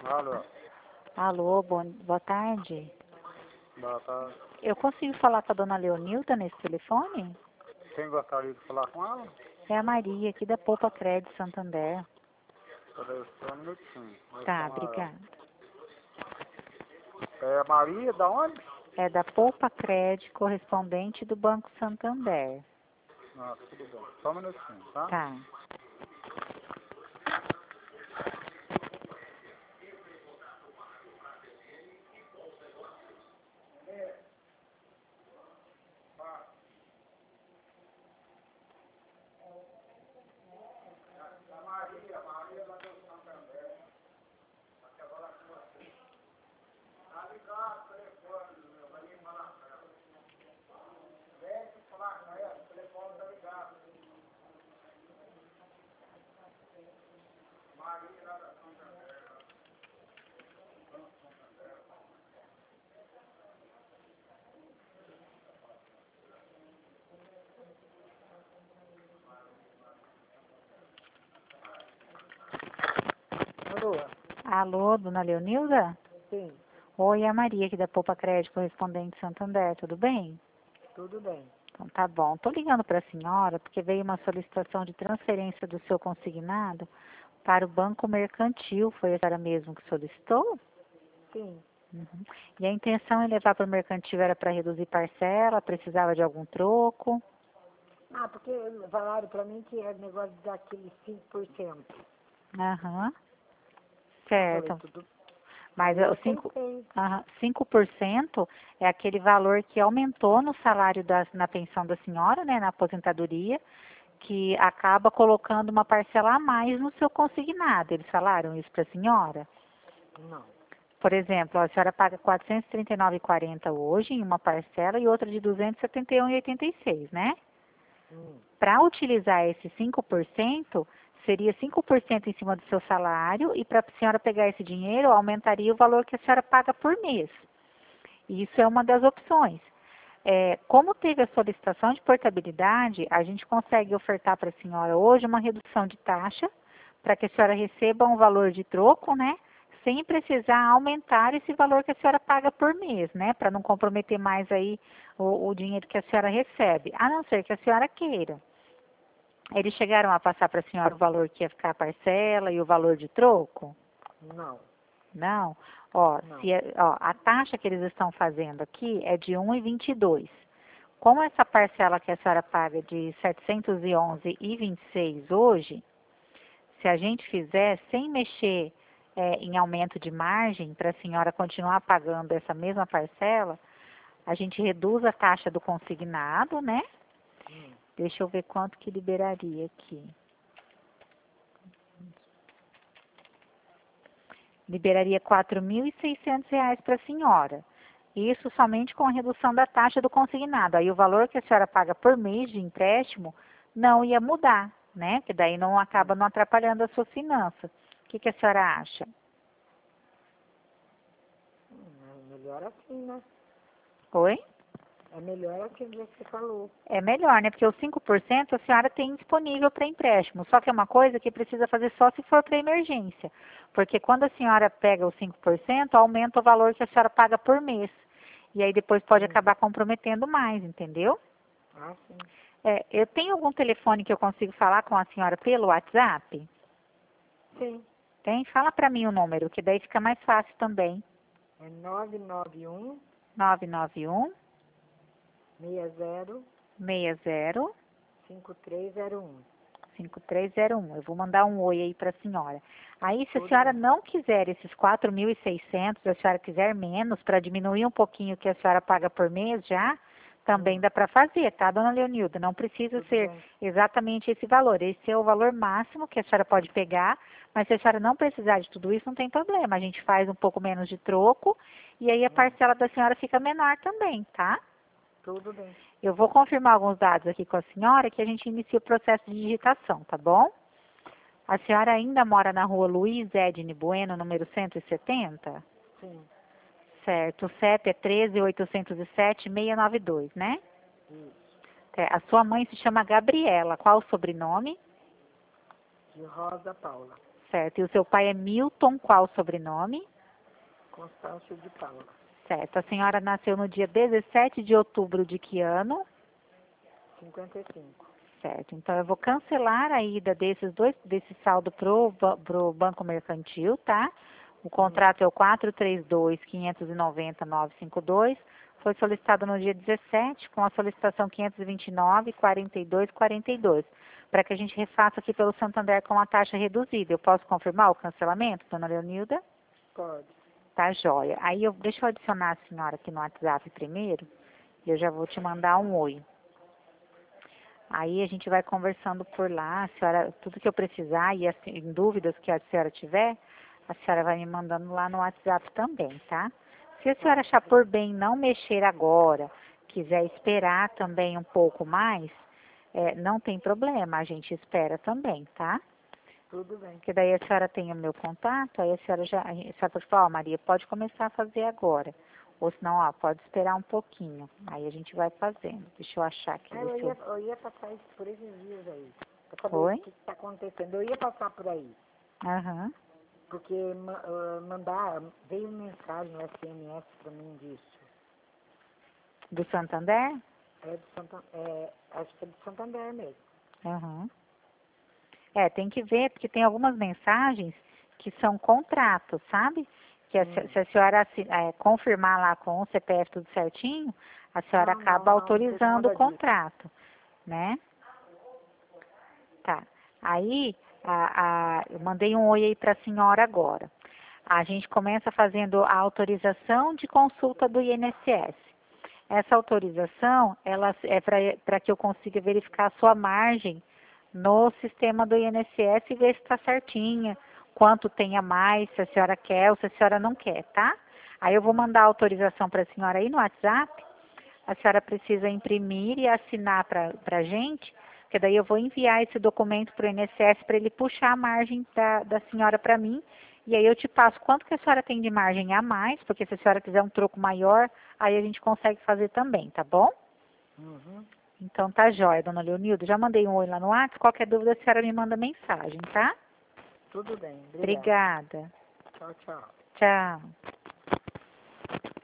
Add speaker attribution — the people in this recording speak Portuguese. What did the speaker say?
Speaker 1: Alô,
Speaker 2: Alô, boa tarde.
Speaker 1: boa tarde.
Speaker 2: Eu consigo falar com a dona Leonilda nesse telefone?
Speaker 1: Quem gostaria de falar com ela?
Speaker 2: É a Maria, aqui da Poupa Crédito Santander.
Speaker 1: Peraí, só um minutinho. Vou
Speaker 2: Tá,
Speaker 1: chamar ela.
Speaker 2: obrigada.
Speaker 1: É Maria, da onde?
Speaker 2: É da Poupa Crédito, correspondente do Banco Santander.
Speaker 1: Ah, tudo bem. Só um minutinho, tá?
Speaker 2: Tá.
Speaker 1: Alô?
Speaker 2: Alô, dona Leonilda?
Speaker 1: Sim,
Speaker 2: Oi, é a Maria, aqui da Poupa Crédito, correspondente Santander. Tudo bem?
Speaker 1: tudo bem.
Speaker 2: Então tá bom. Tô ligando para a senhora porque veio uma solicitação de transferência do seu consignado para o Banco Mercantil. Foi a senhora mesmo que solicitou?
Speaker 1: Sim.
Speaker 2: Uhum. E a intenção em levar para o mercantil era para reduzir parcela, precisava de algum troco?
Speaker 1: Ah, porque falaram pra mim que é negócio daquele 5%.
Speaker 2: Aham,
Speaker 1: Eu falei,
Speaker 2: certo.
Speaker 1: tudo.
Speaker 2: Mas
Speaker 1: Aí eu
Speaker 2: o 5,
Speaker 1: aceitei.
Speaker 2: 5% é aquele valor que aumentou no salário na pensão da senhora, né, na aposentadoria, que acaba colocando uma parcela a mais no seu consignado. Eles falaram isso para a senhora?
Speaker 1: Não.
Speaker 2: Por exemplo, a senhora paga R$ 439,40 hoje em uma parcela e outra de R$ 271,86, né? Para utilizar esse 5%, seria 5% em cima do seu salário e para a senhora pegar esse dinheiro, aumentaria o valor que a senhora paga por mês. Isso é uma das opções. Como teve a solicitação de portabilidade, a gente consegue ofertar para a senhora hoje uma redução de taxa para que a senhora receba um valor de troco, né? Sem precisar aumentar esse valor que a senhora paga por mês, né? Para não comprometer mais aí o dinheiro que a senhora recebe, a não ser que a senhora queira. Eles chegaram a passar para a senhora o valor que ia ficar a parcela e o valor de troco?
Speaker 1: Não.
Speaker 2: Não? Ó,
Speaker 1: Não.
Speaker 2: a taxa que eles estão fazendo aqui é de 1,22. Como essa parcela que a senhora paga de R$ 711,26 hoje, se a gente fizer sem mexer em aumento de margem para a senhora continuar pagando essa mesma parcela, a gente reduz a taxa do consignado, né? Deixa eu ver quanto que liberaria aqui. Liberaria R$ 4.600 para a senhora. Isso somente com a redução da taxa do consignado. Aí o valor que a senhora paga por mês de empréstimo não ia mudar, né? Que daí não acaba não atrapalhando a sua finança. O que a senhora acha?
Speaker 1: É melhor assim, né?
Speaker 2: Oi?
Speaker 1: É melhor aquilo que você falou.
Speaker 2: É melhor, né? Porque os 5% a senhora tem disponível para empréstimo. Só que é uma coisa que precisa fazer só se for para emergência. Porque quando a senhora pega os 5%, aumenta o valor que a senhora paga por mês. E aí depois pode acabar comprometendo mais, entendeu?
Speaker 1: Ah, sim.
Speaker 2: Eu tenho algum telefone que eu consigo falar com a senhora pelo WhatsApp?
Speaker 1: Sim.
Speaker 2: Tem? Fala para mim o número, que daí fica mais fácil também.
Speaker 1: É 991
Speaker 2: 991
Speaker 1: 60
Speaker 2: 60
Speaker 1: 5301.
Speaker 2: 5301. Eu vou mandar um oi aí para a senhora. Aí, se a
Speaker 1: Tudo
Speaker 2: senhora
Speaker 1: bem.
Speaker 2: não quiser esses 4.600, se a senhora quiser menos, para diminuir um pouquinho o que a senhora paga por mês já, também dá para fazer, tá, dona Leonilda? Não precisa
Speaker 1: Tudo
Speaker 2: ser
Speaker 1: bem.
Speaker 2: exatamente esse valor. Esse é o valor máximo que a senhora pode pegar, mas se a senhora não precisar de tudo isso, não tem problema. A gente faz um pouco menos de troco e aí a parcela da senhora fica menor também, tá?
Speaker 1: Tudo bem.
Speaker 2: Eu vou confirmar alguns dados aqui com a senhora que a gente inicia o processo de digitação, tá bom? A senhora ainda mora na rua Luiz Edne Bueno, número 170?
Speaker 1: Sim.
Speaker 2: Certo. O CEP é 13.807.692, né?
Speaker 1: Isso.
Speaker 2: A sua mãe se chama Gabriela. Qual o sobrenome?
Speaker 1: De Rosa Paula.
Speaker 2: Certo. E o seu pai é Milton, qual o sobrenome?
Speaker 1: Constâncio de Paula.
Speaker 2: Certo. A senhora nasceu no dia 17 de outubro de que ano?
Speaker 1: 55.
Speaker 2: Certo. Então, eu vou cancelar a ida desse saldo pro Banco Mercantil, tá? O contrato é o 432.590.952. Foi solicitado no dia 17, com a solicitação 529.42.42, para que a gente refaça aqui pelo Santander com a taxa reduzida. Eu posso confirmar o cancelamento, dona Leonilda?
Speaker 1: Pode.
Speaker 2: Tá joia. Aí, deixa eu adicionar a senhora aqui no WhatsApp primeiro, e eu já vou te mandar um oi. Aí a gente vai conversando por lá, a senhora, tudo que eu precisar e em dúvidas que a senhora tiver, a senhora vai me mandando lá no WhatsApp também, tá? Se a senhora achar por bem não mexer agora, quiser esperar também um pouco mais, não tem problema, a gente espera também, tá?
Speaker 1: Tudo bem.
Speaker 2: Porque daí a senhora tem o meu contato, aí a senhora pode falar, ó, Maria, pode começar a fazer agora. Ou senão, ó, pode esperar um pouquinho. Aí a gente vai fazendo. Deixa eu achar aqui.
Speaker 1: Eu ia passar por esses dias aí. Pra saber
Speaker 2: Oi?
Speaker 1: o que está acontecendo. Eu ia passar por aí.
Speaker 2: Aham.
Speaker 1: Porque veio mensagem no SMS para mim disso.
Speaker 2: Do Santander?
Speaker 1: Acho que é de Santander mesmo.
Speaker 2: Aham. Tem que ver, porque tem algumas mensagens que são contratos, sabe? Que se a senhora confirmar lá com o CPF tudo certinho, a senhora acaba autorizando o contrato, né? Tá. Aí, eu mandei um oi aí para a senhora agora. A gente começa fazendo a autorização de consulta do INSS. Essa autorização, ela é para que eu consiga verificar a sua margem no sistema do INSS e ver se está certinha, quanto tem a mais, se a senhora quer ou se a senhora não quer, tá? Aí eu vou mandar a autorização para a senhora aí no WhatsApp. A senhora precisa imprimir e assinar para a gente, porque daí eu vou enviar esse documento para o INSS para ele puxar a margem da senhora para mim. E aí eu te passo quanto que a senhora tem de margem a mais, porque se a senhora quiser um troco maior, aí a gente consegue fazer também, tá bom?
Speaker 1: Uhum.
Speaker 2: Então tá jóia, dona Leonilda. Já mandei um oi lá no WhatsApp. Qualquer dúvida, a senhora me manda mensagem, tá?
Speaker 1: Tudo bem.
Speaker 2: Obrigada.
Speaker 1: Tchau, tchau.
Speaker 2: Tchau.